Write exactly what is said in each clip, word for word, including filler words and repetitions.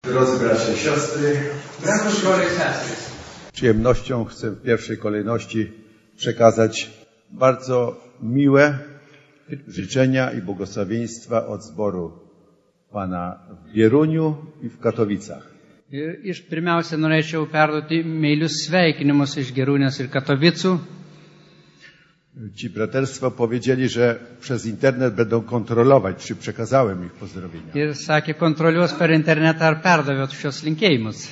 Drodzy bracia i siostry, z przyjemnością chcę w pierwszej kolejności przekazać bardzo miłe życzenia i błogosławieństwa od zboru Pana w Bieruniu i w Katowicach. Iš pirmiausia norėčiau perduoti meilius sveikinimus iš Gerūnės ir Katovicų. Ci braterstwo powiedzieli, że przez internet będą kontrolować, czy przekazałem ich pozdrowienia. Ir sakė, kontroliuos per internetą ar perdavėt šios linkėjimus.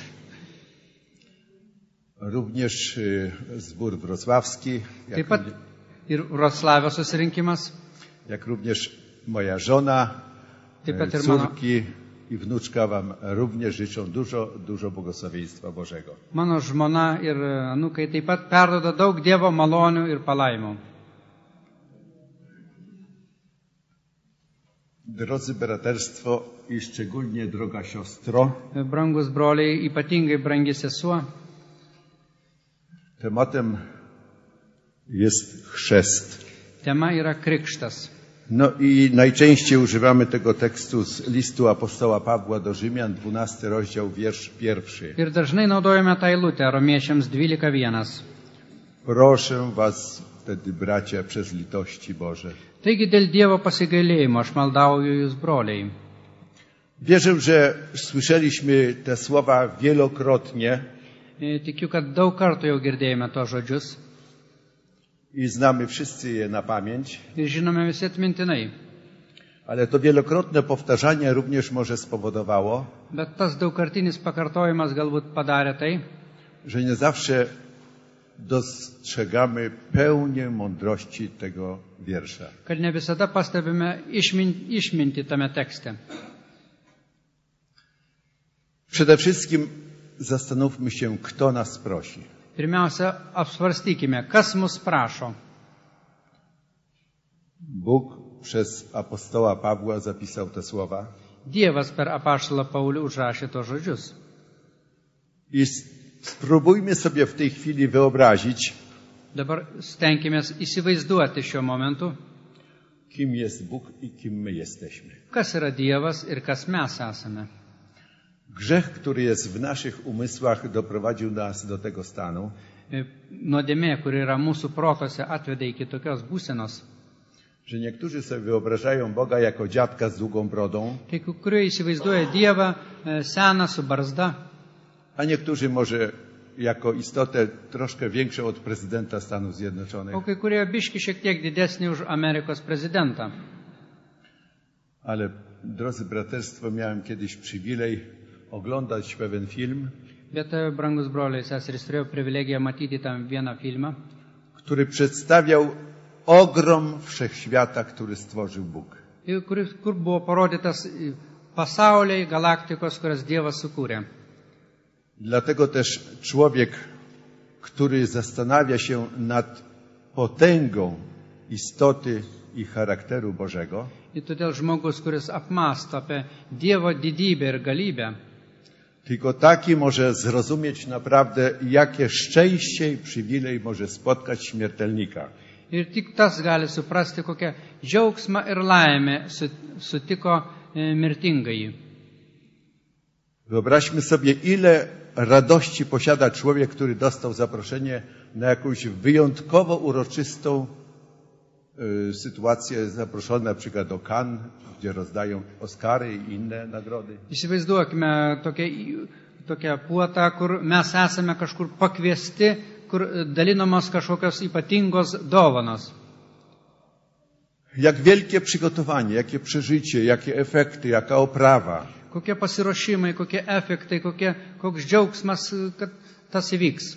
Również y, zbór wrocławski, jak, Taip pat ir Vroclavio susirinkimas. jak również moja żona, Taip pat y, ir mano, córki i wnuczka wam również życzą dużo, dużo błogosławieństwa Bożego. mano žmona ir anūkai taip pat perduoda daug Dievo malonių ir palaimų. Drodzy braterstwo i szczególnie droga siostro, Brangus broliai, ypatingai brangi sesuo, tematem jest chrzest. tema yra krikštas. No i najczęściej używamy tego tekstu z listu apostoła Pawła do Rzymian, dwunasty rozdział, wiersz pierwszy. Ir dažnai naudojame tą eilutę Romiečiams dvylika vienas. Proszę was wtedy, bracia, przez litości Boże. Taigi dėl Dievo pasigailėjimo aš maldauju jūs, broliai. Wierzę, że słyszeliśmy te słowa wielokrotnie E, Tikiu, kad daug kartų jau girdėjome tos žodžius i znamy wszyscy je na pamięć, ir žinome visi atmintinai. ale to wielokrotne powtarzanie również może spowodowało, Bet tas daugkartinis pakartojimas galbūt padarė tai, że nie zawsze dostrzegamy pełnię mądrości tego wiersza. kad ne visada pastebime išmin, išminti tame tekste. Przede wszystkim zastanówmy się, kto nas prosi. Pirmiausia, apsvarstykime, kas mus prašo. Bóg przez apostoła Pawła zapisał te słowa Dievas per apaštalą Paulių užrašė tos žodžius. i spróbujmy sobie w tej chwili wyobrazić, Dabar stenkime įsivaizduoti šiuo momentu, kim jest Bóg i kim my jesteśmy. kas yra Dievas ir kas mes esame. Grzech, który jest w naszych umysłach, doprowadził nas do tego stanu, E, Nuodėmė, kuri yra mūsų protose, atvedė iki tokios būsenos. że niektórzy sobie wyobrażają Boga jako dziadka z długą brodą, Kai kurie įsivaizduoja Dievą e, seną su barzda, a niektórzy może jako istotę troszkę większą od prezydenta Stanów Zjednoczonych. o kai kurie biški šiek tiek didesnį už Amerikos prezidentą. Ale, drodzy braterstwo, miałem kiedyś przywilej oglądać pewien film, Bet, e, brangus broliai, seserys, turėjau privilegiją matyti tam vieną filmą, który przedstawiał ogrom wszechświata, który stworzył Bóg. i kur, kur buvo parodytas e, pasauliai, galaktikos, kurias Dievas sukūrė. Dlatego też człowiek, który zastanawia się nad potęgą istoty i charakteru Bożego, Ir todėl žmogus, kuris apmąsto apie Dievo didybę ir galybę, tylko taki może zrozumieć naprawdę, jakie szczęście i przywilej może spotkać śmiertelnika. ir tik tas gali suprasti, kokią džiaugsmą ir laimę su- sutiko e, mirtingąjį. Wyobraźmy sobie, ile radości posiada człowiek, który dostał zaproszenie na jakąś wyjątkowo uroczystą y, sytuację, zaproszony na przykład do Cannes, gdzie rozdają Oscary i inne nagrody. Įsivaizduokime tokią, tokią puotą, kur mes esame kažkur pakviesti, kur dalinamos kažkokios ypatingos dovanos. Jak wielkie przygotowanie, jakie przeżycie, jakie efekty, jaka oprawa. Kokie pasiruošimai, kokie efektai, kokie, koks džiaugsmas, kad tas įvyks.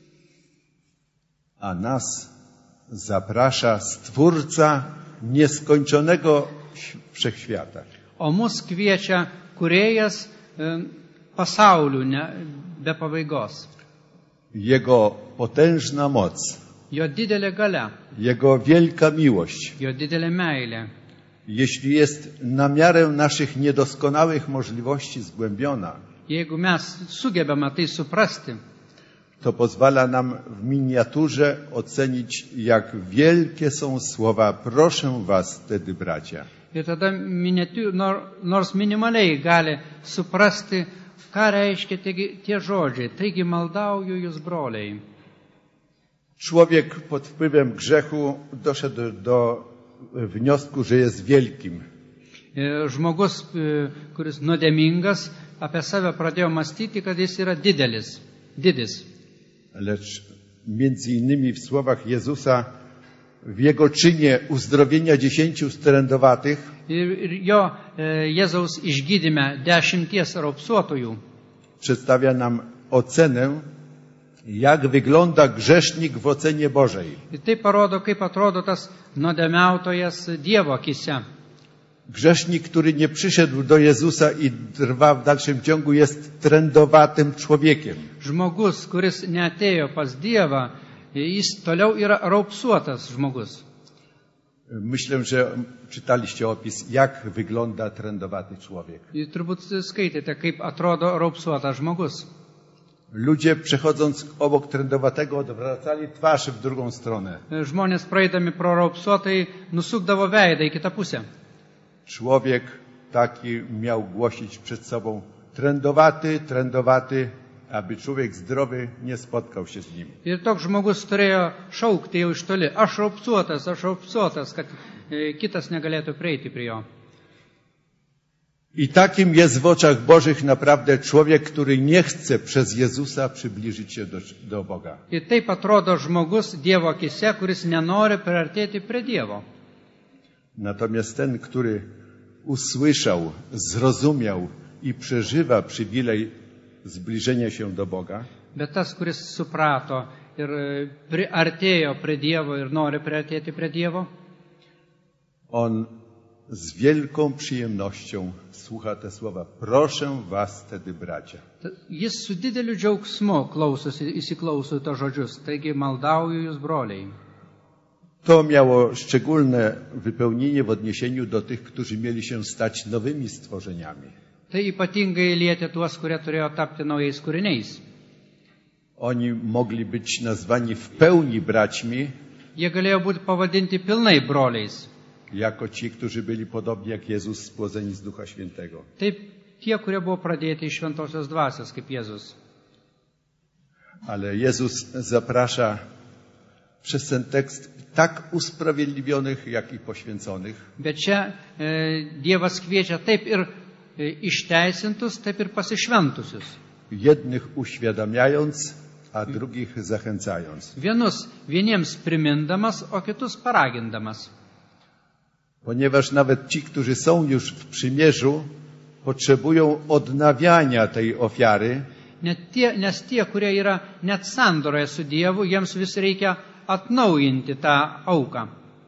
A nas zaprasza Stwórca nieskończonego wszechświata. O mus kviečia kūrėjas e, pasaulių ne, be pabaigos. Jego potężna moc, Jo didelė galia, Jego wielka miłość, jo didelė meilė. jeśli jest na miarę naszych niedoskonałych możliwości zgłębiona, Jeigu mes sugebame tai suprasti, to pozwala nam w miniaturze ocenić, jak wielkie są słowa proszę was wtedy, bracia. Ir tada miniatiū, nor, nors minimaliai gali suprasti ką reiškia taigi tie žodžiai? Taigi maldauju jūs, broliai. Człowiek pod wpływem grzechu doszedł do wniosku, że jest wielkim. Žmogus, kuris nuodėmingas, apie save pradėjo mąstyti, kad jis yra didelis, didis. Lecz między innymi w słowach Jezusa, w Jego czynie uzdrowienia dziesięciu strędowatych, Ir jo Jėzaus išgydyme dešimties raupsuotojų przedstawia nam ocenę, jak wygląda grzesznik w ocenie Bożej. Ir tai parodo, kaip atrodo tas nuodėmiautojas Dievo akise. Grzesznik, który nie przyszedł do Jezusa i trwa w dalszym ciągu, jest trędowatym człowiekiem. Žmogus, kuris neatėjo pas Dievą, jis toliau yra raupsuotas žmogus. Myślę, że czytaliście opis, jak wygląda trędowaty człowiek. Ir turbūt skaitėte, kaip atrodo raupsuotas žmogus. Ludzie przechodząc obok trędowatego odwracali twarz w drugą stronę. Žmonės praeidami pro raupsuotai nusukdavo veidą į kitą pusę. Człowiek taki miał głosić przed sobą trędowaty, trędowaty, aby człowiek zdrowy nie spotkał się z nim. Ir toks žmogus turėjo šaukti jau iš toli, aš raupsuotas, aš raupsuotas, kad kitas negalėtų prieiti prie jo. I takim jest w oczach Bożych naprawdę człowiek, który nie chce przez Jezusa przybliżyć się do, do Boga. Ir taip atrodo žmogus Dievo akise, kuris nenori priartėti prie Dievo. Natomiast ten, który usłyszał, zrozumiał i przeżywa przywilej zbliżenia się do Boga, Bet tas, kuris suprato ir priartėjo prie Dievo ir nori priartėti prie Dievo, on z wielką przyjemnością słucha te słowa. Proszę was tedy, bracia. jis su dideliu džiaugsmu klausosi, įsiklauso į to žodžius. Taigi maldauju jūs, broliai. To miało szczególne wypełnienie w odniesieniu do tych, którzy mieli się stać nowymi stworzeniami. Tai ypatingai lietė tuos, kurie turėjo tapti naujais kūriniais. Oni mogli być nazwani w pełni braćmi, Jie galėjo būti pavadinti pilnai broliais. jako ci, którzy byli podobni jak Jezus, spłodzeni z Ducha Świętego. Taip tie, kurie buvo pradėti iš šventosios dvasios, kaip Jėzus. Ale Jezus zaprasza przez ten tekst tak usprawiedliwionych, jak i poświęconych, Bet čia e, Dievas kviečia taip ir e, išteisintus, taip ir pasišventusius. jednych uświadamiając, a drugich zachęcając. Vienus vieniems primindamas, o kitus paragindamas. Ponieważ nawet ci, którzy są już w przymierzu, potrzebują odnawiania tej ofiary, Net tie, nes tie, kurie yra net sandoroje su Dievu, jiems vis reikia atnaujinti tą auką.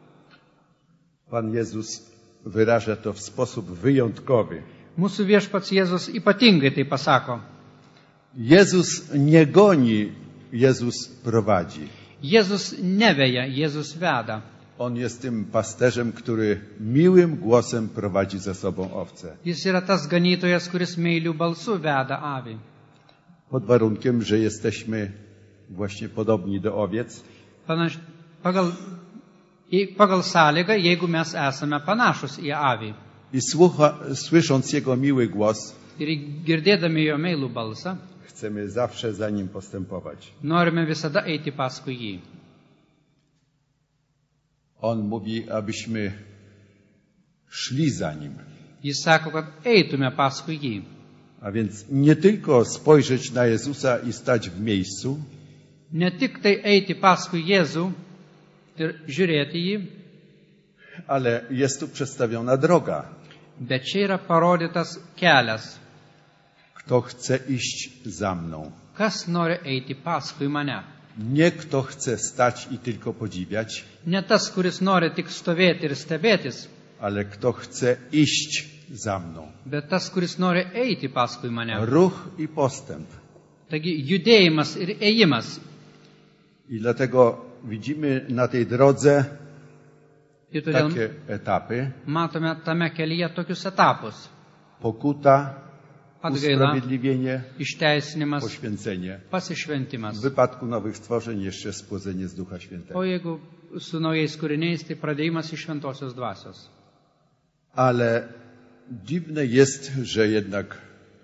Pan Jezus wyraża to w sposób wyjątkowy. Mūsų viešpats Jėzus ypatingai tai pasako. Jezus nie goni, Jezus prowadzi. Jėzus neveja, Jėzus veda. On jest tym pasterzem, który miłym głosem prowadzi za sobą owce. Jis yra tas ganytojas, kuris meilių balsų veda avį. Pod warunkiem, że jesteśmy właśnie podobni do owiec. Panaš, pagal, pagal sąlygą, jeigu mes esame panašus į avį. I słucha, słysząc Jego miły głos, Ir girdėdami jo meilų balsą, chcemy zawsze za Nim postępować. norime visada eiti paskui jį. On mówi, abyśmy szli za Nim. Jis sako, kad eitume paskui jį. A więc nie tylko spojrzeć na Jezusa i stać w miejscu, Ne tik tai eiti paskui Jėzų ir žiūrėti jį, ale jest tu przedstawiona droga. bet čia yra parodytas kelias. Kto chce iść za mną. Kas nori eiti paskui mane? Nie kto chce stać i tylko podziwiać, Ne tas, kuris nori tik stovėti ir stebėtis, ale kto chce iść za mną. bet tas, kuris nori eiti paskui mane. Ruch i postęp. Taigi judėjimas ir ėjimas. I dlatego widzimy na tej drodze Ir todėl takie etapy. matome tame kelyje tokius etapus. Pokuta, Atgaila, usprawiedliwienie, išteisinimas, poświęcenie. W pasišventimas. wypadku nowych stworzeń jeszcze spłodzenie z Ducha Świętego. O jeigu su naujais kūriniais, tai pradėjimas iš šventosios dvasios. Ale dziwne jest, że jednak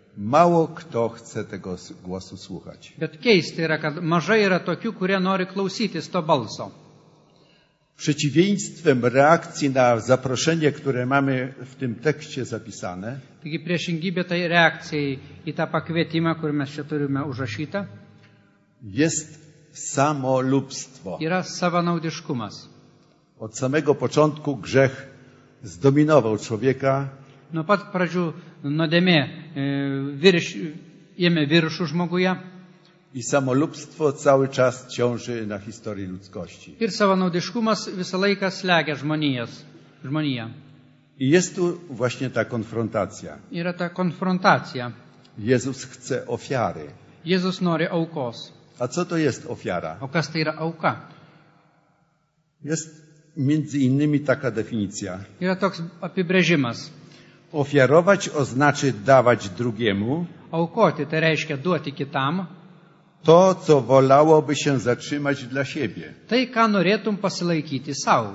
mało kto chce tego głosu słuchać. Bet keista yra, kad mažai yra tokių, kurie nori klausytis to balso. Przeciwieństwem reakcji na zaproszenie, które mamy w tym tekście zapisane, Taigi priešingybė tai reakcijai į tą pakvietimą, kur mes čia turime užrašytą, jest samolubstwo. yra savanaudiškumas. Od samego początku grzech zdominował człowieka Nuo pat pradžių nuodėmė e, virš, ėmė viršų žmoguje i samolubstwo cały czas ciąży na historii ludzkości. ir savanaudiškumas visą laiką slegia žmonijas, žmoniją. I jest tu właśnie ta konfrontacja. Yra ta konfrontacja. Jezus chce ofiary. Jėzus nori aukos. A co to jest ofiara? O kas tai yra auka? Jest między innymi taka definicja. Yra toks apibrėžimas. Ofiarować oznacza dawać drugiemu Aukoti tai reiškia duoti kitam to, co wolałoby się zatrzymać dla siebie. tai, ką norėtum pasilaikyti savo.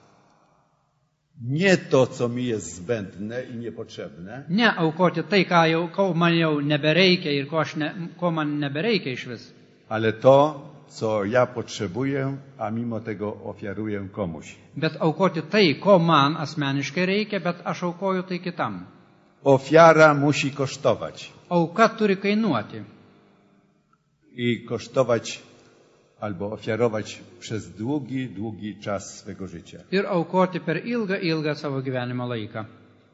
Nie to, co mi jest zbędne i niepotrzebne, Ne aukoti tai, ką jau, ko man jau nebereikia ir ko, aš ne, ko man nebereikia iš vis. ale to, co ja potrzebuję, a mimo tego ofiaruję komuś. Bet aukoti tai, ko man asmeniškai reikia, bet aš aukoju tai kitam. Ofiara musi kosztować. Auka turi kainuoti. I kosztować albo ofiarować przez długi, długi czas swego życia. Ir aukoti per ilgą, ilgą savo gyvenimo laiką.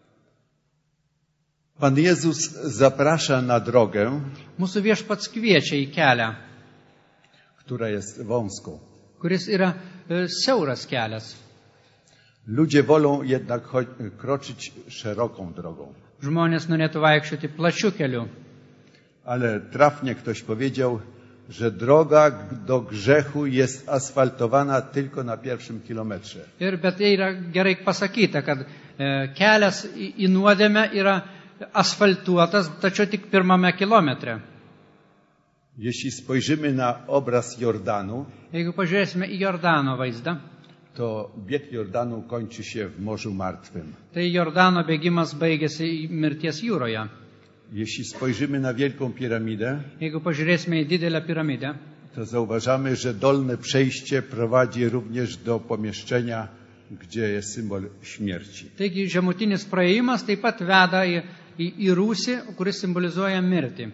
Pan Jezus zaprasza na drogę, Mūsų viešpats kviečia į kelią, która jest wąską. kuris yra e, siauras kelias. Ludzie wolą jednak cho- kroczyć szeroką drogą. Žmonės norėtų vaikščioti plačiu keliu. Ale trafnie ktoś powiedział, że droga do grzechu jest asfaltowana tylko na pierwszym kilometrze. Ir bet tai yra gerai pasakyta, kad e, kelias į, į nuodėmę yra asfaltuotas, tačiau tik pirmame kilometre. Jeśli spojrzymy na obraz Jordanu, Jeigu pažiūrėsime į Jordano vaizdą, to bieg Jordanu kończy się w Morzu Martwym. tai Jordano bėgimas baigėsi mirties jūroje. Jeśli spojrzymy na Wielką Piramidę, Jeigu pažiūrėsime į didelę piramidę, to zauważamy, że dolne przejście prowadzi również do pomieszczenia, gdzie jest symbol śmierci. taigi žemutinis praėjimas taip pat veda į, į, į rūsį, kuris simbolizuoja mirtį.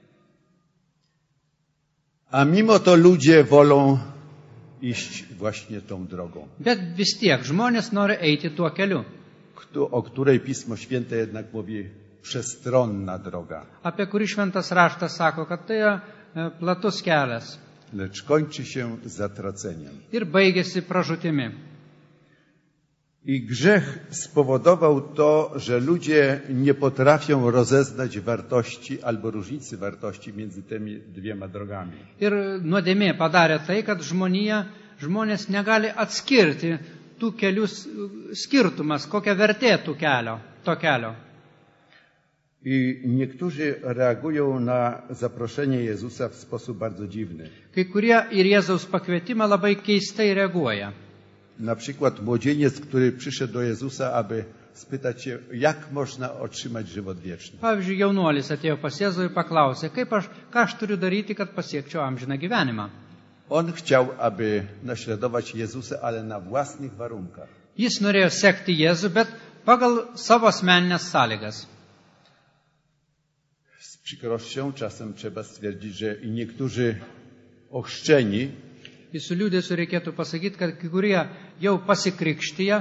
A mimo to ludzie wolą iść właśnie tą drogą, Bet vis tiek žmonės nori eiti tuo keliu, kto- o której Pismo Święte jednak mówi przestronna droga, apie kurį šventas raštas sako, kad tai yra e, platus kelias lecz kończy się zatraceniem. ir baigėsi pražūtimi. I grzech spowodował to, że ludzie nie potrafią rozeznać wartości albo różnicy wartości między tymi dwiema drogami. Ir nuodėmė padarė tai, kad žmonija, žmonės negali atskirti tų kelių s- skirtumas, kokia vertė tų kelio, to kelio. I niektórzy reagują na zaproszenie Jezusa w sposób bardzo dziwny. Kai kurie ir Jėzaus pakvietimą labai keistai reaguoja. Na przykład młodzieniec, który przyszedł do Jezusa, aby spytać się, jak można otrzymać żywot wieczny. Pavyzdžiui, jaunuolis atėjo pas Jėzų ir paklausė, kaip aš, ką aš turiu daryti, kad pasiekčiau amžiną gyvenimą. On chciał, aby naśladować Jezusa, ale na własnych warunkach. Jis norėjo sekti Jėzų, bet pagal savo asmeninės sąlygas. Z przykrością czasem trzeba stwierdzić, że i niektórzy ochrzczeni Ir su liūdėsiu reikėtų pasakyti, kad kai kurie jau pasikrikštyje,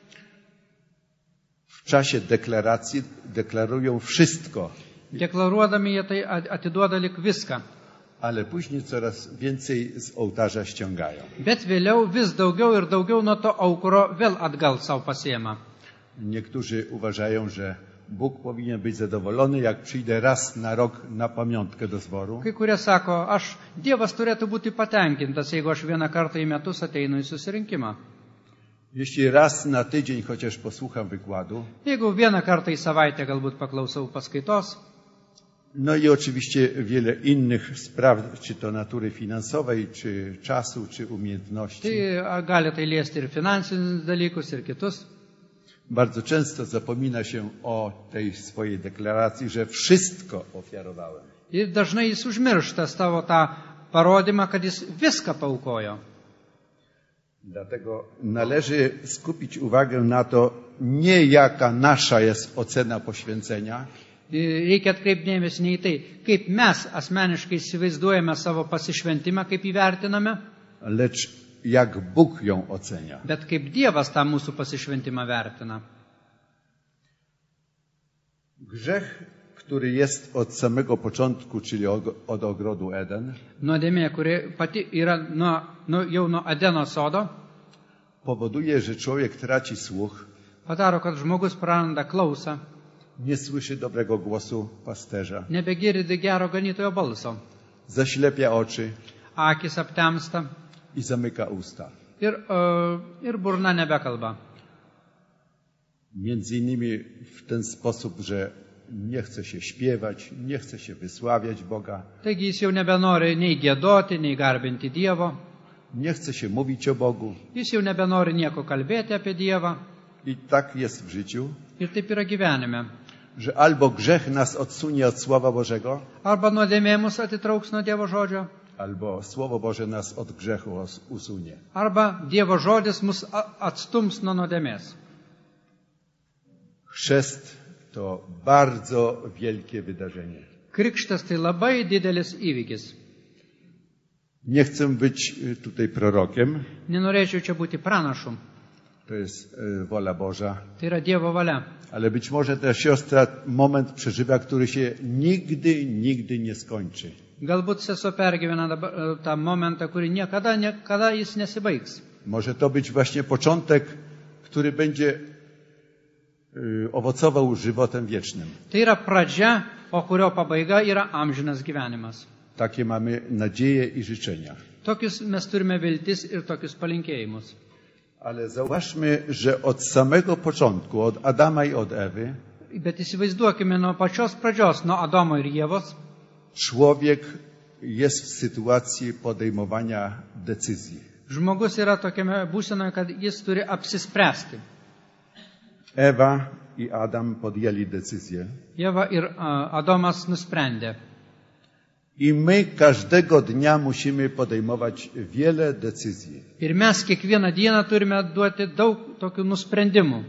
w czasie deklaracji deklarują wszystko, deklaruodami jie tai atiduoda lik viską. ale później coraz więcej z ołtarza ściągają. Bet vėliau vis daugiau ir daugiau nuo to aukuro vėl atgal savo pasiema. Niektórzy uważają, że Bóg powinien być zadowolony, jak przyjdę raz na rok na pamiątkę do zboru, Kai kurie sako, aš Dievas turėtų būti patenkintas, jeigu aš vieną kartą į metus ateinu į susirinkimą. jeśli raz na tydzień chociaż posłucham wykładu, Jeigu vieną kartą į savaitę galbūt paklausau paskaitos. no i oczywiście wiele innych spraw, czy to natury finansowej, czy czasu, czy umiejętności. Tai a, gali tai liesti ir finansinius dalykus, ir kitus. bardzo często zapomina się o tej swojej deklaracji, że wszystko ofiarowałem. Ir dažnai jis užmiršta savo tą parodymą, kad jis viską paaukojo. Dlatego należy skupić uwagę na to, nie jaka nasza jest ocena poświęcenia, Reikia atkreipti dėmesį ne į tai, kaip mes asmeniškai įsivaizduojame savo pasišventimą, kaip įvertiname, lecz jak Bóg ją ocenia. bet kaip Dievas tą mūsų pasišventimą vertina. Grzech, który jest od samego początku, czyli od ogrodu Eden, Nuodėmė, kuri pati yra nuo, nuo, jau nuo Adeno sodo, powoduje, że człowiek traci słuch, padaro, kad žmogus praranda klausą, nie słyszy dobrego głosu pasterza, nebegirdi gero ganytojo balso, zaślepia oczy akis aptemsta i zamyka usta. ir, uh, ir burna nebekalba. Między innymi w ten sposób, że nie chce się śpiewać, nie chce się wysławiać Boga, Taigi jis jau nebenori nei giedoti, nei garbinti Dievo, nie chce się mówić o Bogu. jis jau nebenori nieko kalbėti apie Dievą. I tak jest w życiu, Ir taip yra gyvenime. że albo grzech nas odsunie od Słowa Bożego, Arba nuodėmė mus atitrauks nuo Dievo žodžio, albo Słowo Boże nas od grzechu os- usunie. arba Dievo žodis mus a- atstums nuo nuodėmės. Chrzest to bardzo wielkie wydarzenie. Krikštas tai labai didelis įvykis. Nie chcę być y, tutaj prorokiem, Nenorėčiau čia būti pranašu. to jest y, wola Boża, Tai yra Dievo valia. ale być może ta siostra moment przeżywa, który się nigdy, nigdy nie skończy. Galbūt sesuo pergyvena dabar e, tą momentą, kurį niekada, niekada jis nesibaigs. Może to być właśnie początek, który będzie y, owocował żywotem wiecznym. Tai yra pradžia, o kurio pabaiga yra amžinas gyvenimas. Takie mamy nadzieje i życzenia. Tokius mes turime viltis ir tokius palinkėjimus. Ale zauważmy, że od samego początku, od Adama i od Ewy, Bet įsivaizduokime nuo pačios pradžios, nuo Adomo ir Ievos, człowiek jest w sytuacji podejmowania decyzji. žmogus yra tokiame būsenoje, kad jis turi apsispręsti. Ewa i Adam podjęli decyzję. Ieva ir a, Adomas nusprendė. I my każdego dnia musimy podejmować wiele decyzji. Ir mes kiekvieną dieną turime duoti daug tokių nusprendimų.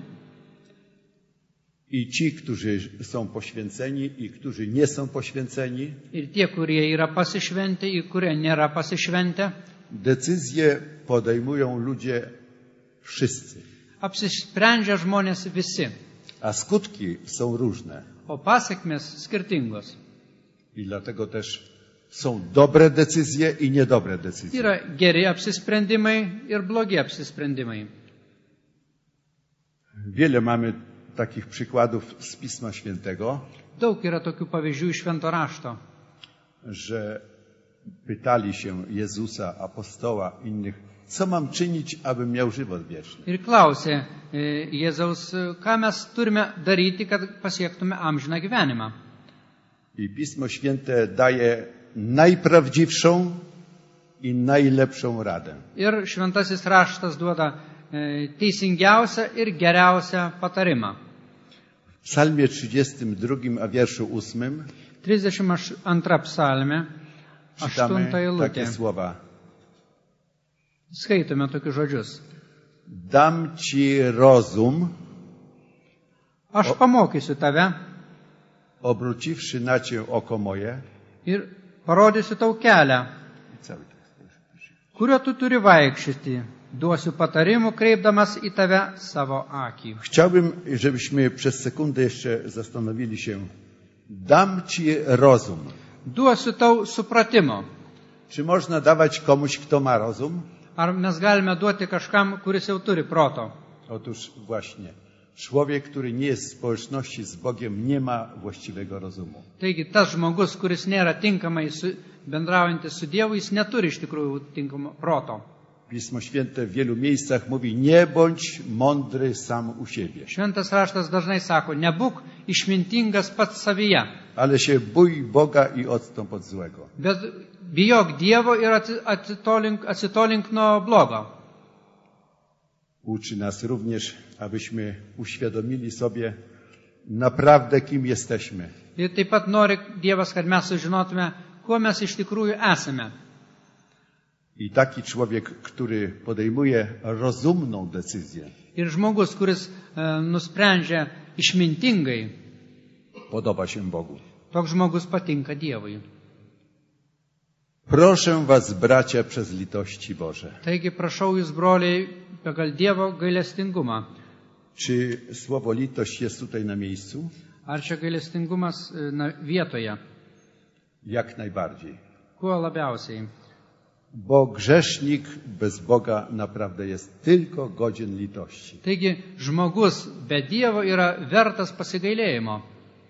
I ci, którzy są poświęceni i którzy nie są poświęceni, Ir tie, kurie yra pasišventę, ir kurie nėra pasišventę, decyzje podejmują ludzie wszyscy. apsisprendžia žmonės visi, A skutki są różne. o pasiekmes skirtingos. I dlatego też są dobre decyzje i niedobre decyzje. Yra geri apsisprendimai ir blogi apsisprendimai. Wiele mamy takich przykładów z Pisma Świętego, Daug yra tokių pavyzdžių iš Švento rašto, że pytali się Jezusa, apostoła, innych, co mam czynić, abym miał żywot wieczny. ir klausė e, Jėzaus, e, ką mes turime daryti, kad pasiektume amžiną gyvenimą. I Pismo Święte daje najprawdziwszą i najlepszą radę. Ir Šventasis raštas duoda e, teisingiausią ir geriausią patarimą. W Psalmie trzydziestym drugim, a wierszu ósmym trisdešimt antra psalmė, czytamy aštunta eilutė. takie słowa. Skaitome tokius žodžius. Dam ci rozum, Aš pamokysiu tave obróciwszy na cię oko moje. ir parodysiu tau kelią, I cały tekst, proszę, proszę. kuriuo tu turi vaikščioti. Duosiu patarimų, kreipdamas į tave savo akį. Chciałbym, żebyśmy przez sekundę jeszcze zastanowili się. Dam ci rozum. Duosiu tau supratimo. Czy można dawać komuś, kto ma rozum? Ar mes galime duoti kažkam, kuris jau turi proto? Otóż właśnie. Człowiek, który nie jest w społeczności z Bogiem, nie ma właściwego rozumu. Taigi tas žmogus, kuris nėra tinkamai su, bendraujantis su Dievu, jis neturi iš tikrųjų tinkamo proto. Pismo Święte w wielu miejscach mówi, nie bądź mądry sam u siebie, Šventas raštas dažnai sako, nebūk išmintingas pats savyje, ale się bój Boga i odstąp od złego. bet bijok Dievo ir atsi- atsitolink, atsitolink nuo blogo. Uczy nas również, abyśmy uświadomili sobie naprawdę, kim jesteśmy. Ir taip pat nori Dievas, kad mes sužinotume, kuo mes iš tikrųjų esame. I taki człowiek, który podejmuje rozumną decyzję, Ir žmogus, kuris e, nusprendžia išmintingai, podoba się Bogu. toks žmogus patinka Dievui. Proszę was, bracia, przez litości Boże. Taigi prašau jūs, broliai, pagal Dievo gailestingumą. Czy słowo litość jest tutaj na miejscu? Ar čia gailestingumas e, na vietoje? Jak najbardziej. Kuo labiausiai? Bo grzesznik bez Boga naprawdę jest tylko godzien litości. Taigi žmogus be Dievo yra vertas pasigailėjimo.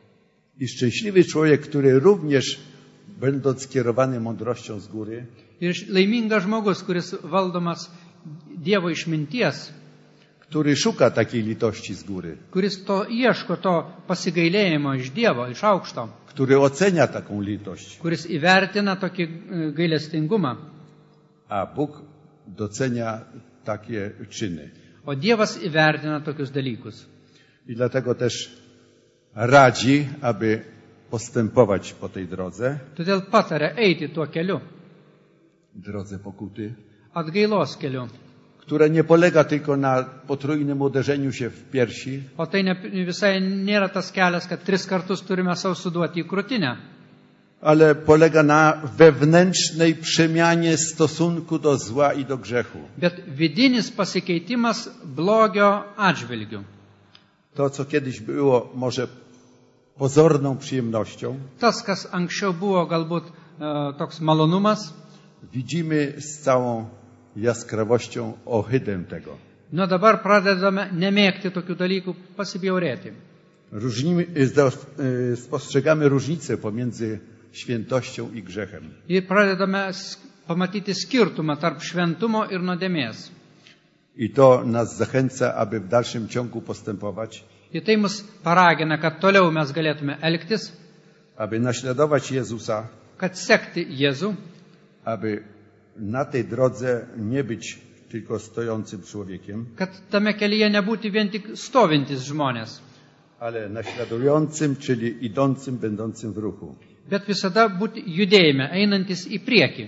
I szczęśliwy człowiek, który również, będąc kierowany mądrością z góry, Ir laimingas žmogus, kuris valdomas Dievo išminties, który szuka takiej litości z góry, kuris to ieško to pasigailėjimo iš Dievo, iš aukšto, który ocenia taką litość, kuris įvertina tokį e, gailestingumą, a Bóg docenia takie czyny. o Dievas įvertina tokius dalykus. I dlatego też radzi, aby postępować po tej drodze, Todėl patarė eiti tuo keliu, drodze pokuty, atgailos keliu. która nie polega tylko na potrójnym uderzeniu się w piersi, O tai ne, visai nėra tas kelias, kad tris kartus turime savo suduoti į krūtinę, ale polega na wewnętrznej przemianie stosunku do zła i do grzechu. bet vidinis pasikeitimas blogio atžvilgiu. To, co kiedyś było może pozorną przyjemnością, Tas, kas anksčiau buvo galbūt e, toks malonumas, widzimy z całą jaskrawością ohydę tego. nuo dabar pradedame nemėgti tokių dalykų, pasibjaurėti. Różnimy, zda- y, spostrzegamy różnicę pomiędzy świętością i grzechem. Ir pradedame s- pamatyti skirtumą tarp šventumo ir nuodėmės. I to nas zachęca, aby w dalszym ciągu postępować, Ir tai mus paragina, kad toliau mes galėtume elgtis, aby naśladować Jezusa, kad sekti Jėzų, aby na tej drodze nie być tylko stojącym człowiekiem, kad tame kelyje nebūti vien tik stovintis žmonės, ale naśladującym, czyli idącym, będącym w ruchu. bet visada būti judėjime, einantis į priekį.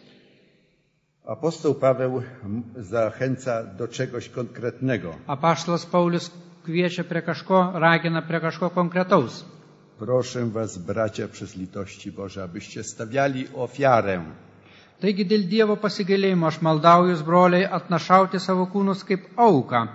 Apostoł Paweł m- zachęca do czegoś konkretnego. Apaštalas Paulius kviečia prie kažko, ragina prie kažko konkretaus. Proszę was, bracia, przez litości Boże, abyście stawiali ofiarę. Taigi dėl Dievo pasigailėjimo aš maldauju jūs, broliai, atnašauti savo kūnus kaip auką.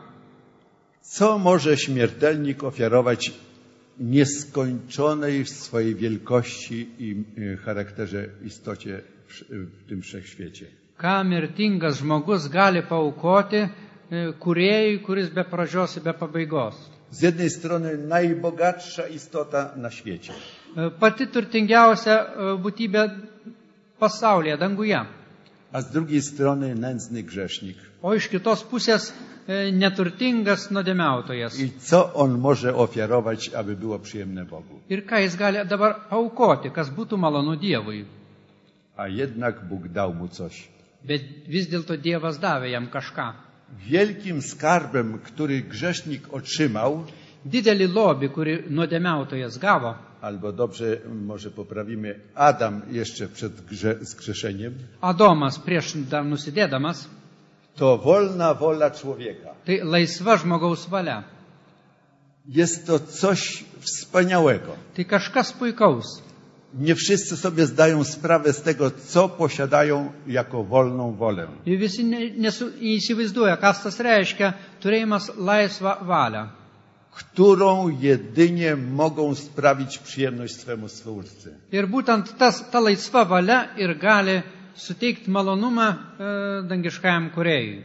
Co może śmiertelnik ofiarować nieskończonej w swojej wielkości i y, charakterze, istocie w, w tym wszechświecie? Ką mirtingas žmogus gali paaukoti e, kūrėjui, kuris be pradžios ir be pabaigos. Z jednej strony najbogatsza istota na świecie, E, Pati turtingiausia e, būtybė pasaulyje, danguje. a z drugiej strony nędzny grzesznik. O iš kitos pusės e, neturtingas nuodėmiautojas. I co on może ofiarować, aby było przyjemne Bogu? Ir ką jis gali dabar aukoti, kas būtų malonu Dievui. A jednak Bóg dał mu coś. Bet vis dėlto Dievas davė jam kažką. Wielkim skarbem, który grzesznik otrzymał, Didelį lobį, kurį nuodėmiautojas gavo, albo dobrze, może poprawimy, Adam jeszcze przed grze, zgrzeszeniem, Adomas prieš dar nusidėdamas, to wolna wola człowieka. tai laisva žmogaus valia. Jest to coś wspaniałego. Tai kažkas puikaus. Nie wszyscy sobie zdają sprawę z tego, co posiadają jako wolną wolę. Ir visi ne- nesu, įsivaizduoja, kas tas reiškia turėjimas laisvą valią, Którą jedynie mogą sprawić przyjemność swemu Stwórcy. ir būtent tas, ta laisva valia ir gali suteikti malonumą e, dangiškajam kūrėjui.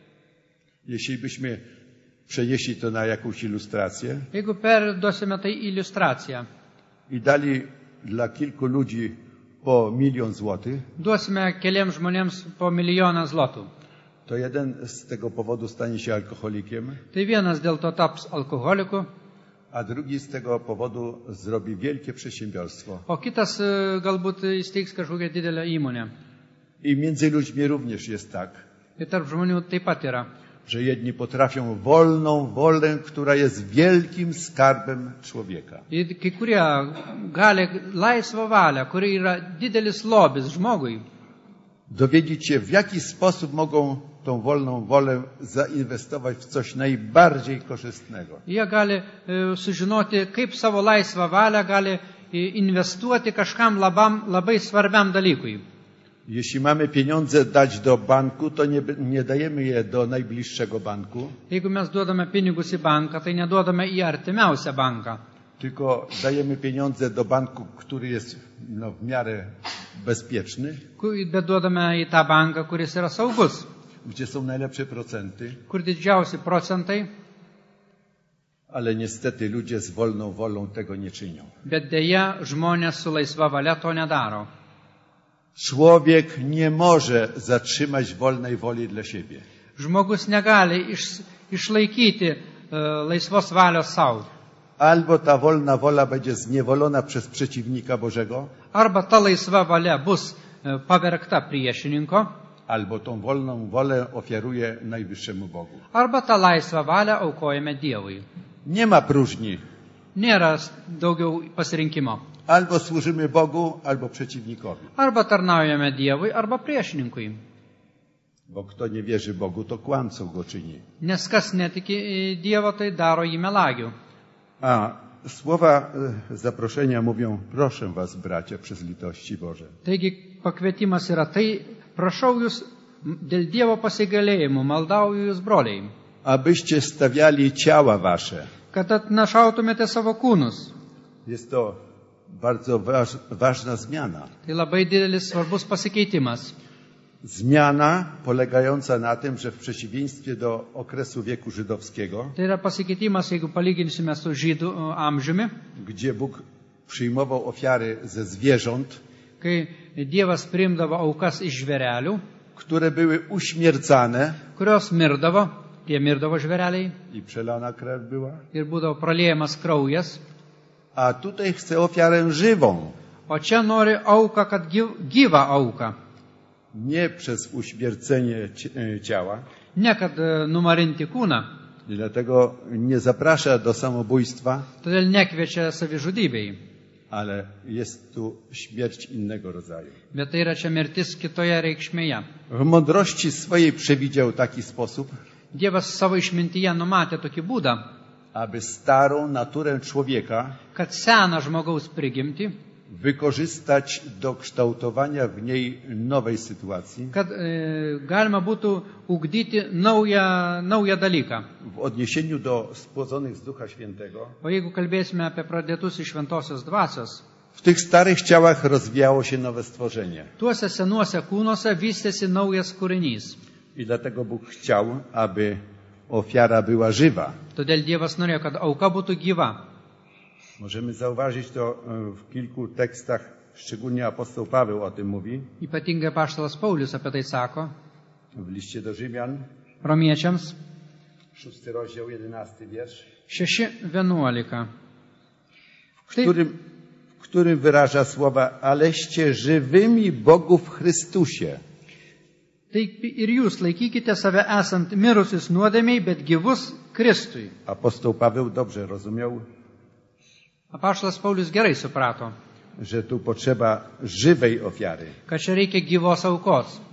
Jeśli byśmy przenieśli to na jakąś ilustrację Jeigu perduosime tai iliustraciją, i dali dla kilku ludzi po milion złotych, duosime keliems žmonėms po milijoną zlotų, to jeden z tego powodu stanie się alkoholikiem, tai vienas dėl to taps alkoholiku, a drugi z tego powodu zrobi wielkie przedsiębiorstwo. o kitas e, galbūt įsteigs kažkokią didelę įmonę. I między ludźmi również jest tak, Ir tarp žmonių taip pat yra. że jedni potrafią wolną wolę, która jest wielkim skarbem człowieka. Ir kai kurie gali laisvą valią, kuri yra didelis lobis žmogui, Dowiedzieć się, w jaki sposób mogą tą wolną wolę zainwestować w coś najbardziej korzystnego. jie gali e, sužinoti, kaip savo laisvą valią gali e, investuoti kažkam labam, labai svarbiam dalykui. Jeśli mamy pieniądze dać do banku, to nie, nie dajemy je do najbliższego banku, Jeigu mes duodame pinigus į banką, tai neduodame į artimiausią banką, tylko dajemy pieniądze do banku, który jest no, w miarę bezpieczny, ku- bet duodame į tą banką, kuris yra saugus, gdzie są najlepsze procenty, kur didžiausi procentai, ale niestety ludzie z wolną wolą tego nie czynią. bet dėja žmonės su laisva valia to nedaro. Człowiek nie może zatrzymać wolnej woli dla siebie. Žmogus negali iš, išlaikyti e, laisvos valios savo. Albo ta wolna wola będzie zniewolona przez przeciwnika Bożego, Arba ta laisva valia bus e, pavergta priešininko, albo tą wolną wolę ofiaruje najwyższemu Bogu. arba tą laisvą valią aukojame Dievui. Nie ma próżni. Nėra daugiau pasirinkimo. Albo służymy Bogu, albo przeciwnikowi. Arba tarnaujame Dievui, arba priešininkui. Bo kto nie wierzy Bogu, to kłamcą go czyni. Nes kas netiki į Dievą, tai daro jį melagiu. A słowa e, zaproszenia mówią, proszę was, bracia, przez litości Boże. Taigi pakvietimas yra tai, prašau jūs dėl Dievo pasigalėjimų, maldauju jūs broliai, Abyście stawiali ciała wasze. kad atnašautumėte savo kūnus. Jest to bardzo waż, ważna zmiana. Tai labai didelis svarbus pasikeitimas. Zmiana polegająca na tym, że w przeciwieństwie do okresu wieku żydowskiego, Tai yra pasikeitimas, jeigu palyginsime su žydų e, amžiumi, gdzie Bóg przyjmował ofiary ze zwierząt, kai Dievas priimdavo aukas iš žvėrelių, które były uśmiercane kurios mirdavo, tie mirdavo žvėreliai i przelana krew była, ir būdavo praliejamas kraujas. a tutaj chce ofiarę żywą, O čia nori auką, kad gyv- gyvą auką. nie przez uśmiercenie cie- e, ciała. Ne kad e, numarinti kūną. I dlatego nie zaprasza do samobójstwa, Todėl nekviečia savižudybei. ale jest tu śmierć innego rodzaju. Bet tai yra čia mirtis kitoje reikšmėje. W mądrości swojej przewidział taki sposób, Dievas savo išmintyje numatė tokį būdą, aby starą naturę człowieka kad seną žmogaus prigimtį, wykorzystać do kształtowania w niej nowej sytuacji kad e, galima būtų ugdyti naują, naują dalyką. w odniesieniu do spłodzonych z Ducha Świętego. O jeigu kalbėsime apie pradėtus iš šventosios dvasios, W tych starych ciałach rozwijało się nowe stworzenie. tuose senuose kūnuose vystėsi naujas kūrinys. I dlatego Bóg chciał, aby ofiara była żywa. Todėl Dievas norėjo, kad auka būtų gyva. Możemy zauważyć to e, w kilku tekstach, szczególnie apostoł Paweł o tym mówi, Ypatingai apaštalas Paulius apie tai sako, w liście do Rzymian, romiečiams szósty rozdział, jedenasty wiersz, šeši vienuolika. w którym, w którym wyraża słowa, aleście żywymi Bogu w Chrystusie. Tai ir jūs laikykite save esant mirusius nuodėmiai, bet gyvus Kristui. Apostoł Paweł dobrze rozumiał, Apaštalas Paulius gerai suprato, że tu potrzeba żywej ofiary. kad čia reikia gyvos aukos.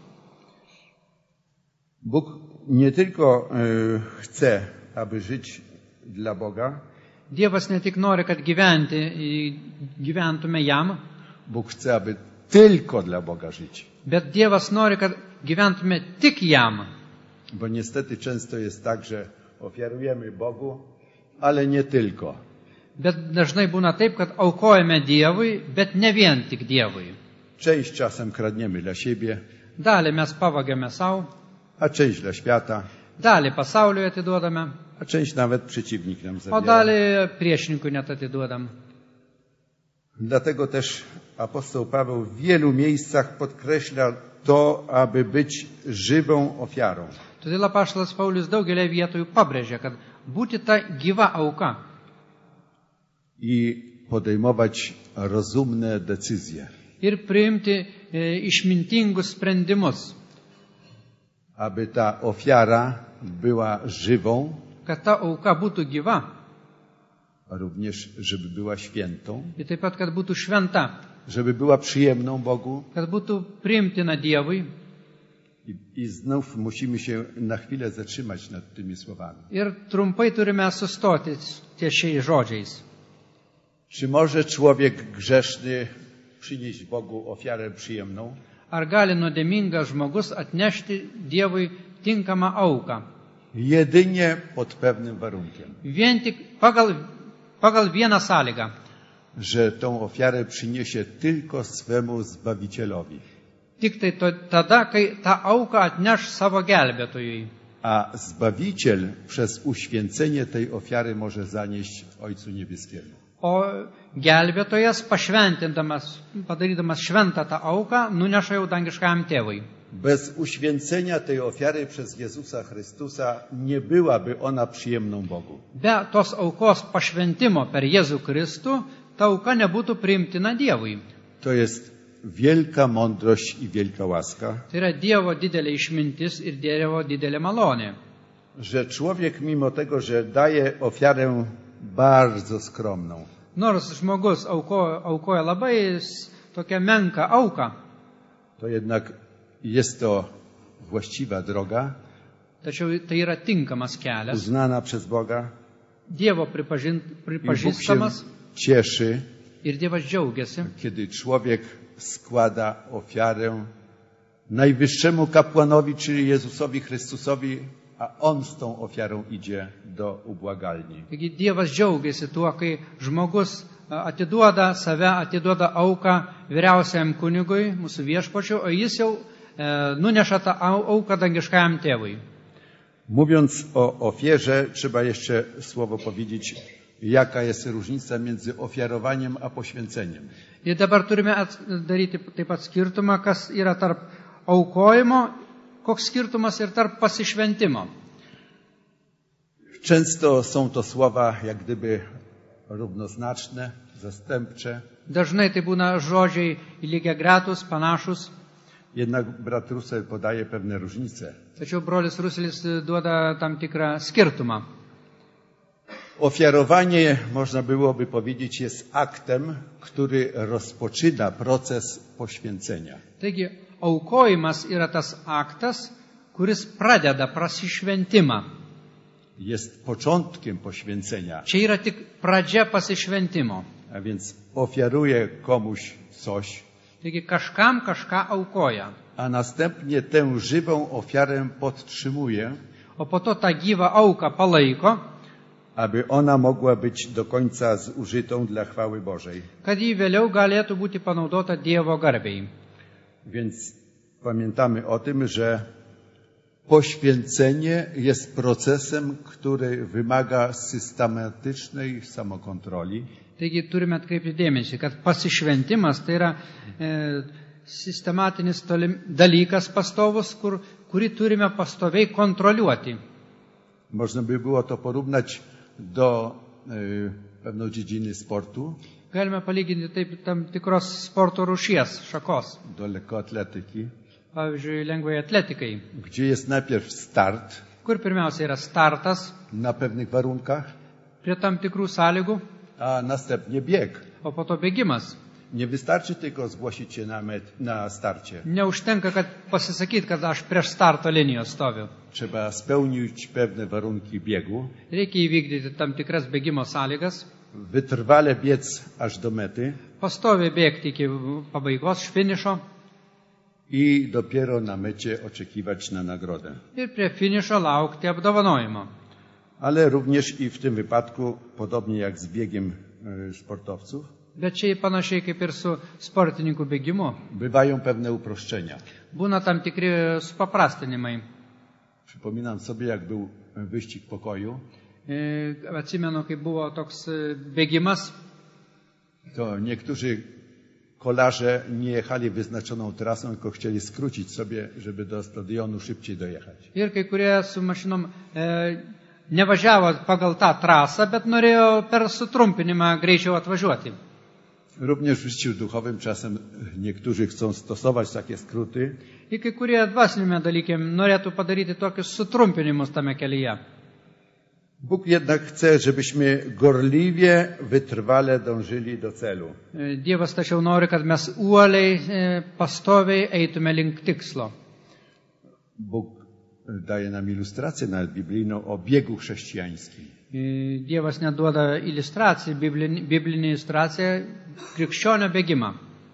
Bóg nie tylko e, chce, aby żyć dla Boga, Dievas ne tik nori, kad gyventi, gyventume jam, Bóg chce, aby tylko dla Boga żyć. bet Dievas nori, kad gyventume tik jam. Bo niestety często jest tak, że ofiarujemy Bogu, ale nie tylko. Bet dažnai būna taip, kad aukojame Dievui, bet ne vien tik Dievui. Część czasem kradniemy dla siebie, Dalį mes pavagiame savo, a część dla świata, dalį pasauliui atiduodame, a część nawet przeciwnik nam o zabiera. dalį priešininkui net atiduodam. Dlatego też apostoł Paweł w wielu miejscach podkreśla to, aby być żywą ofiarą. Todėl apaštalas Paulius daugelį vietų pabrėžia, kad būti ta gyva auka I podejmować rozumne decyzje, ir priimti e, išmintingus sprendimus, aby ta ofiara była żywą, kad ta auka būtų gyva również żeby była świętą, ir taip pat, kad būtų šventa, żeby była przyjemną Bogu. kad būtų priimtina Dievui. I, I znów musimy się na chwilę zatrzymać nad tymi słowami. Ir trumpai turime sustoti ties šiais žodžiais. Czy może człowiek grzeszny przynieść Bogu ofiarę przyjemną? Ar gali nuodėmingas žmogus atnešti Dievui tinkamą auką? Jedynie pod pewnym warunkiem, Vien tik pagal, pagal vieną sąlygą, że tą ofiarę przyniesie tylko swemu Zbawicielowi. tik tai to, tada, kai tą auką atneš savo gelbėtojui. A Zbawiciel przez uświęcenie tej ofiary może zanieść Ojcu Niebieskiemu. O gelbėtojas pašventindamas, padarydamas šventą tą auką, nuneša jau dangiškajam tėvui. Bez uświęcenia tej ofiary przez Jezusa Chrystusa nie byłaby ona przyjemną Bogu. Be tos aukos pašventimo per Jėzų Kristų, ta auka nebūtų priimtina Dievui. To jest wielka mądrość i wielka łaska, Tai yra Dievo didelė išmintis ir Dievo didelė malonė. że człowiek mimo tego, że daje ofiarę bardzo skromną, Nors žmogus aukoja, aukoja labai s- tokią menką auką, to jednak jest to właściwa droga, tačiau tai yra tinkamas kelias, uznana przez Boga Dievo pripažin, i Bóg się pripažįstamas cieszy, ir Dievas džiaugiasi, kiedy człowiek składa ofiarę najwyższemu kapłanowi, czyli Jezusowi Chrystusowi, a On z tą ofiarą idzie do ubłagalni. Taigi Dievas džiaugiasi tuo, kai žmogus a, atiduoda save, atiduoda auką vyriausiam kunigui, mūsų viešpačiu, o jis jau e, nuneša tą au- auką dangiškajam tėvui. Mówiąc o ofierze, trzeba jeszcze słowo powiedzieć, jaka jest różnica między ofiarowaniem a poświęceniem. Ir dabar turime ats- daryti taip pat skirtumą, kas yra tarp aukojimo, koks skirtumas ir tarp pasišventimo. Często są to słowa jak gdyby równoznaczne, zastępcze. Dažnai tai būna žodžiai lygiagretus, panašus, Jednak brat Rusel podaje pewne różnice. tačiau brolis Ruselis duoda tam tikrą skirtumą. Ofiarowanie, można byłoby powiedzieć, jest aktem, który rozpoczyna proces poświęcenia. Taigi, aukojimas yra tas aktas, kuris pradeda prasišventimą. Jest początkiem poświęcenia, Čia yra tik pradžia pasišventimo. a więc ofiaruje komuś coś, Taigi kažkam kažką aukoja, a następnie tę żywą ofiarę podtrzymuje, o po to tą gyvą auką palaiko, aby ona mogła być do końca zużytą dla chwały Bożej. kad jį vėliau galėtų būti panaudota Dievo garbei. Więc pamiętamy o tym, że poświęcenie jest procesem, który wymaga systematycznej samokontroli, Taigi turime atkreipti dėmesį, kad pasišventimas tai yra e, sistematinis tolim, dalykas pastovus, kur, kurį turime pastoviai kontroliuoti. Można by było to porównać do y, pewnej dziedziny sportu, Galime palyginti taip tam tikros sporto rūšies, šakos. do lekkoatletyki, Pavyzdžiui, lengvai atletikai, gdzie jest najpierw start kur pirmiausia yra startas na pewnych warunkach, prie tam tikrų sąlygų, a następnie bieg. o po to bėgimas. Nie wystarczy tylko zgłosić się na, met, na starcie. Neužtenka, kad pasisakyti, kad aš prieš starto linijos stoviu. Trzeba spełnić pewne warunki biegu, Reikia įvykdyti tam tikras bėgimo sąlygas, wytrwale biec aż do mety pastoviai bėgti iki pabaigos, finišo i dopiero na mecie oczekiwać na nagrodę. ir prie finišo laukti apdovanojimo. Ale również i w tym wypadku, podobnie jak z biegiem y, sportowców, Bet čia panašiai kaip ir su sportininkų bėgimu. bywają pewne uproszczenia. Būna tam tikri supaprastinimai. Przypominam sobie, jak był wyścig pokoju, E, Atsimenu, kai buvo toks e, bėgimas, to niektórzy kolarze nie jechali wyznaczoną trasą, tylko chcieli skrócić sobie, żeby do stadionu szybciej dojechać. ir kai kurie su mašinom e, nevažiavo pagal tą trasą, bet norėjo per sutrumpinimą greičiau atvažiuoti. Również w życiu duchowym czasem niektórzy chcą stosować takie skróty, Ir kai kurie dvasinėme dalyke norėtų padaryti tokius sutrumpinimus tame kelyje. Bóg jednak chce, żebyśmy gorliwie, wytrwale dążyli do celu. E, Dievas tačiau nori, kad mes uoliai, e, pastoviai eitume link tikslo. Bóg daje nam ilustrację nawet biblijną o biegu chrześcijańskim. E, Dievas neduoda iliustraciją, biblinį, biblinį iliustraciją krikščionio bėgimą.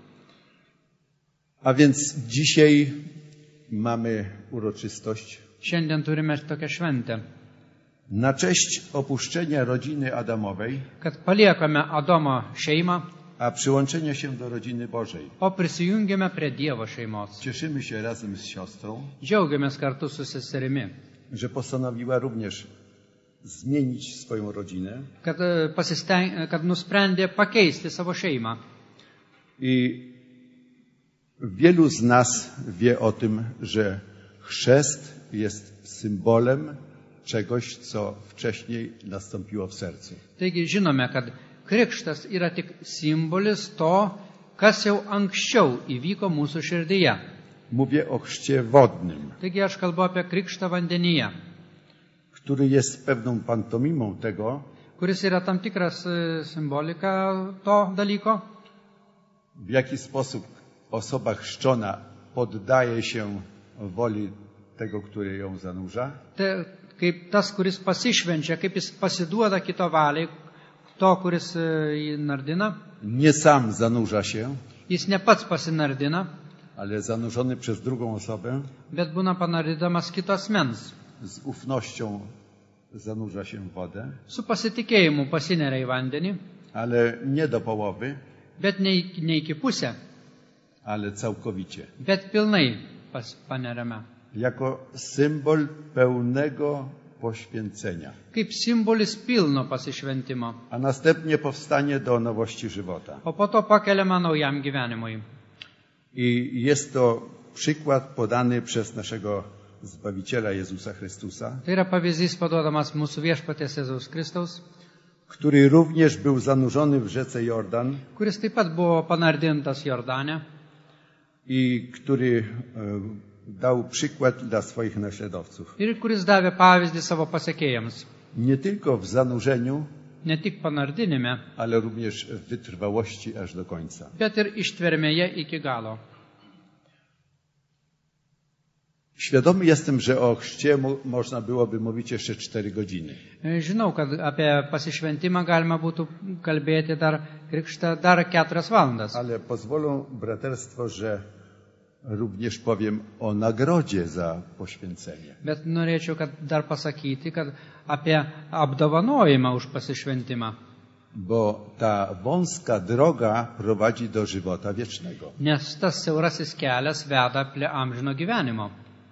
A więc dzisiaj mamy uroczystość Šiandien turime tokią šventę, na cześć opuszczenia rodziny Adamowej, kad paliekame Adomo šeimą, a przyłączenia się do rodziny Bożej. o prisijungiame prie Dievo šeimos. Cieszymy się razem z siostrą, Džiaugiamės kartu su seserimi, że postanowiła również zmienić swoją rodzinę kad, e, pasisteng, kad nusprendė pakeisti savo šeimą. i wielu z nas wie o tym, że chrzest jest symbolem czegoś, co wcześniej nastąpiło w sercu. Taigi žinome, kad krikštas yra tik simbolis to, kas jau anksčiau įvyko mūsų širdyje. Mówię o chrzcie wodnym, Taigi aš kalbu apie krikštą vandenyje, który jest pewną pantomimą tego, kuris yra tam tikras e, simbolika to dalyko, w jaki sposób osoba chrzczona poddaje się woli tego, który ją zanurza, te, kaip tas, kuris pasišvenčia, kaip jis pasiduoda kito valiai, to, kuris e, jį nardina, nie sam zanurza się, jis ne pats pasinardina, ale zanurzony przez drugą osobę, bet būna panardydamas kito asmens. z ufnością zanurza się w wodę, Su pasitikėjimu pasineria į vandenį, ale nie do połowy, bet ne, iki- ne iki pusę, ale całkowicie. bet pilnai pas, paneriame. Jako symbol pełnego poświęcenia, Kaip simbolis pilno pasišventimo, a następnie powstanie do nowości żywota. o po to pakeliama naujam gyvenimui. I jest to przykład podany przez naszego Zbawiciela Jezusa Chrystusa, Tai yra pavyzdys paduodamas mūsų viešpaties Jėzaus Kristaus, który również był zanurzony w rzece Jordan kuris taip pat buvo panardintas Jordane i który e, dał przykład dla swoich naśladowców. ir kuris davė pavyzdį savo pasiekėjams. Nie tylko w zanurzeniu, Ne tik panardinime, ale również w wytrwałości aż do końca. bet ir ištvermėje iki galo. Świadomy jestem, że o chrzcie mu- można byłoby mówić jeszcze cztery godziny. Žinau, kad apie pasišventimą galima būtų kalbėti dar krikštą dar keturias valandas. Ale pozwolą braterstwo, że również powiem o nagrodzie za poświęcenie. Bet norėčiau, kad dar pasakyti, kad apie apdovanojimą už pasišventimą. Bo ta wąska droga prowadzi do żywota wiecznego. Nes tas siaurasis kelias veda prie amžino gyvenimo.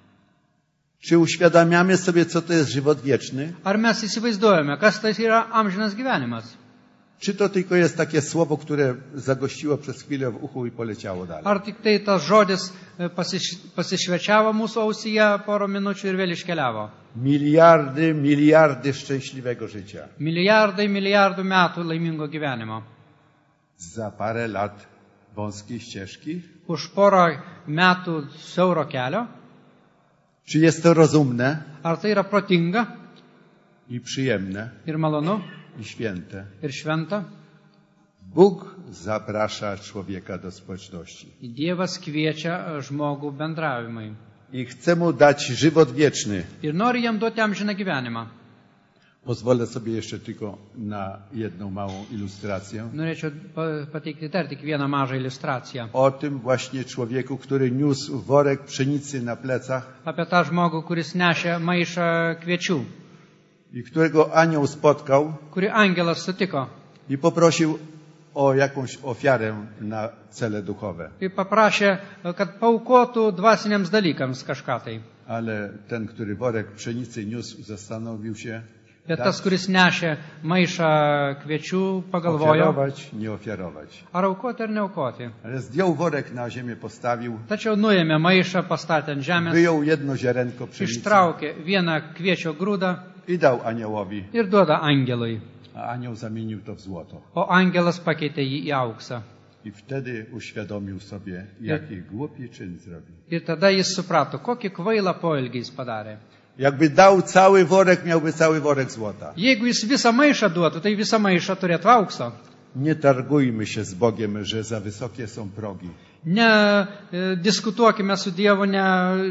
Czy uświadamiamy sobie, co to jest żywot wieczny? Ar mes įsivaizduojame, kas tai yra amžinas gyvenimas? Czy to tylko jest takie słowo, które zagościło przez chwilę w uchu i poleciało dalej? Ar tik tai tas žodis e, pasiš, pasišvečiavo mūsų ausyje porą minučių ir vėl iškeliavo? Miliardy, miliardy szczęśliwego życia. Milijardai milijardų metų laimingo gyvenimo. Za parę lat wąskiej ścieżki? Už porą metų siauro kelio. Czy jest to rozumne Ar tai yra protinga i przyjemne ir malonu i święte? ir šventa? Bóg zaprasza człowieka do społeczności Dievas kviečia žmogų bendravimui. i chce mu dać żywot wieczny. Ir nori jam duoti amžiną gyvenimą. Pozwolę sobie jeszcze tylko na jedną małą ilustrację. Norėčiau pa- pateikti dar tik vieną mažą iliustraciją. O tym właśnie człowieku, który niósł worek pszenicy na plecach Apie tą žmogų, kuris nešė maišą kviečių, i którego anioł spotkał kurį angelas sutiko i poprosił o jakąś ofiarę na cele duchowe. ir paprašė, kad paukotų dvasiniams dalykams kažką tai. Ale ten, który worek pszenicy niósł, zastanowił się, Bet tas, kuris nešė maišą kviečių, pagalvojo, ofiarować, nie ofiarować. ar aukoti ar neaukoti. Ale zdjął worek na ziemię, postawił, Tačiau nuėmė maišą, pastatė ant žemės, wyjął jedno ziarenko pszenicy ištraukė vieną kviečio grūdą i dał aniołowi, ir duoda angelui. a anioł zamienił to w złoto. O angelas pakeitė jį į auksą. I wtedy uświadomił sobie, jaki głupi czyn zrobił. Ir tada jis suprato, kokį kvailą poelgį jis padarė. Jakby dał cały worek, miałby cały worek złota. Jeigu jis visą maišą duotų, tai visą maišą turėtų aukso. Nie targujmy się z Bogiem, że za wysokie są progi. Ne e, diskutuokime su Dievu, ne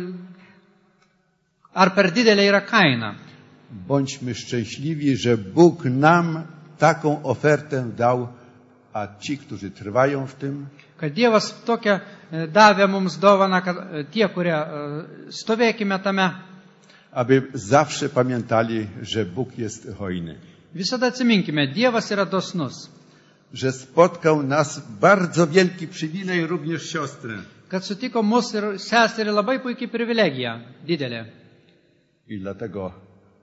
ar per didelė yra kaina. Bądźmy szczęśliwi, że Bóg nam taką ofertę dał, a ci, którzy trwają w tym, Kad Dievas tokią e, davė mums dovaną, kad e, tie, kurie e, stovėkime tame, aby zawsze pamiętali, że Bóg jest hojny. visada atsiminkime, Dievas yra dosnus. Że spotkał nas bardzo wielki przywilej, również siostrę. Kad sutiko mus ir seserį labai puikiai privilegija, didelė. I dlatego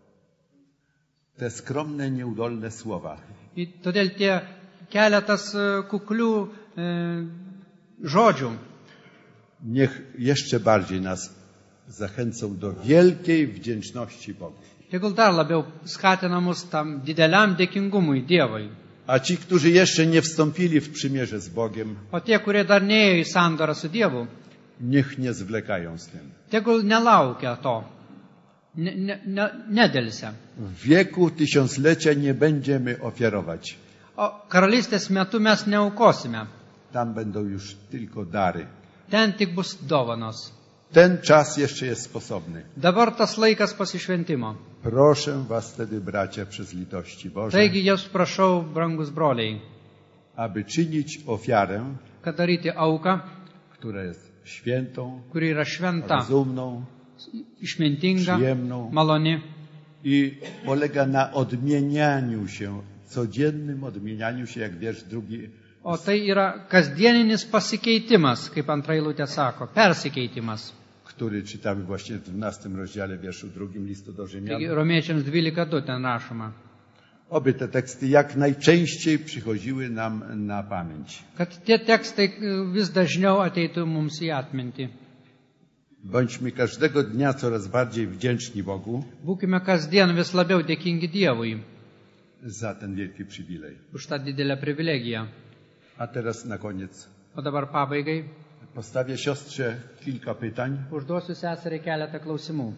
te skromne, nieudolne słowa Ir todėl tie keletas e, kuklių e, žodžių niech jeszcze bardziej nas zachęcą do wielkiej wdzięczności Bogu. tegul dar labiau skatina mus tam dideliam dėkingumui Dievui. A ci, którzy jeszcze nie wstąpili w przymierze z Bogiem, O tie, kurie dar neėjo į sandorą su Dievu, niech nie zwlekają z tym. tegul nelaukia to, ne, ne, ne, nedelsia. W wieku tysiąclecia nie będziemy ofiarować. O karalystės metu mes neaukosime. Tam będą już tylko dary. Ten tik bus dovanos. Ten czas jeszcze jest sposobny. Dabar tas laikas pasišventimo. Proszę was wtedy, bracia, przez litości Boże, Taigi, jūs prašau, brangus broliai, aby czynić ofiarę, kad daryti auką, która jest świętą, kuri yra šventa, rozumną, išmintinga, przyjemną maloni. i polega na odmienianiu się, codziennym odmienianiu się, jak wiersz drugi, O tai yra kasdieninis pasikeitimas, kaip antra eilutė sako, persikeitimas. który czytamy właśnie w dwunastym rozdziale, wierszu drugim listu do Rzymian. Taigi, romiečiams dvylika du ten rašoma. Oby te teksty jak najczęściej przychodziły nam na pamięć. Kad tie tekstai vis dažniau ateitų mums į atmintį. Bądźmy każdego dnia coraz bardziej wdzięczni Bogu Būkime kasdien vis labiau dėkingi Dievui za ten wielki przywilej. už tą didelę privilegiją. A teraz na koniec O dabar pabaigai postawię siostrze kilka pytań. užduosiu seseriai keletą klausimų.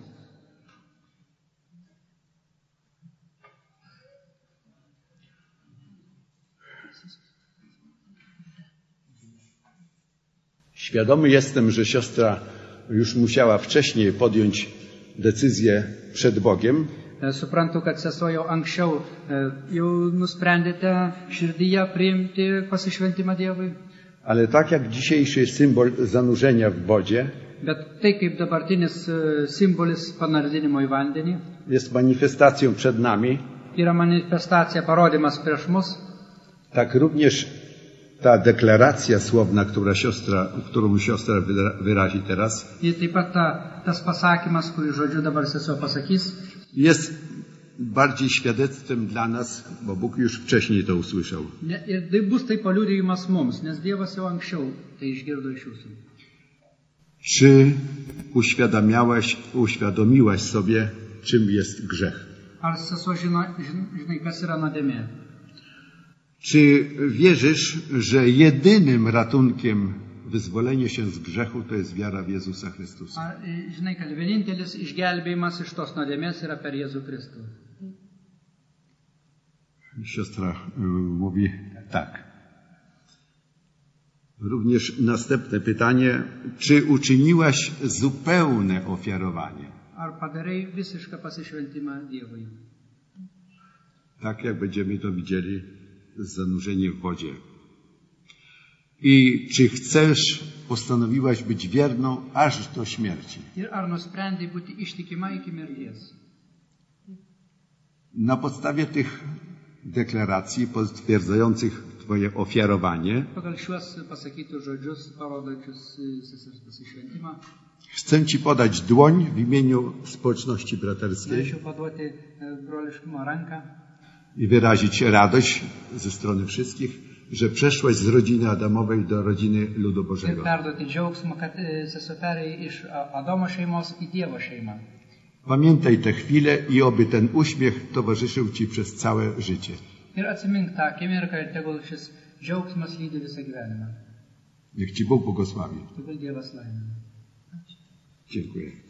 Świadomy jestem, że siostra już musiała wcześniej podjąć decyzję przed Bogiem, E, Suprantu, kad sesuo jau anksčiau e, jau nusprendėte širdyje priimti pasišventimą Dievui. ale tak jak dzisiejszy symbol zanurzenia w wodzie Bet tai kaip dabartinis e, simbolis panardinimo į vandenį jest manifestacją przed nami, yra manifestacija, parodimas prieš mus, tak również ta deklaracja słowna, która siostra, którą siostra wyra- wyrazi teraz, ir taip pat ta, tas pasakymas, kurį žodžiu dabar sesuo pasakys, jest bardziej świadectwem dla nas, bo Bóg już wcześniej to usłyszał. ne, ir tai bus tai paliudijimas mums, nes Dievas jau anksčiau tai išgirdo iš jūsų. Czy uświadamiałaś, uświadomiłaś sobie, czym jest grzech? Ar sesuo žino, žin- žinai, kas yra nuodėmė? Czy wierzysz, że jedynym ratunkiem wyzwolenia się z grzechu to jest wiara w Jezusa Chrystusa? Ar e, žinai, kad vienintelis išgelbėjimas iš tos nuodėmės yra per Jėzų Kristų? Siostra y, mówi tak. Również następne pytanie. Czy uczyniłaś zupełne ofiarowanie? Ar padarai visišką pasišventimą Dievui? Tak jak będziemy to widzieli, zanurzenie w wodzie. I czy chcesz, postanowiłaś być wierną aż do śmierci? Ir ar nusprendai būti ištikima iki mirties? Na podstawie tych deklaracji potwierdzających Twoje ofiarowanie, Pagal šiuos pasakytus žodžius, parodančius e, sesers pasišventimą, chcę Ci podać dłoń w imieniu społeczności braterskiej norėčiau paduoti e, broliškumo ranką i wyrazić radość ze strony wszystkich, że przeszłaś z rodziny Adamowej do rodziny ludu ir Bożego. perduoti džiaugsmą, kad e, sesuo perėjo iš A- Adomo šeimos į Dievo šeimą. Pamiętaj tę chwilę i oby ten uśmiech towarzyszył Ci przez całe życie. Ir atsimink tą akimirką ir tegul šis Džiaugsmas lydi visą gyvenimą. Niech Ci Bóg błogosławi. Tegul Dievas laimina. Dziękuję.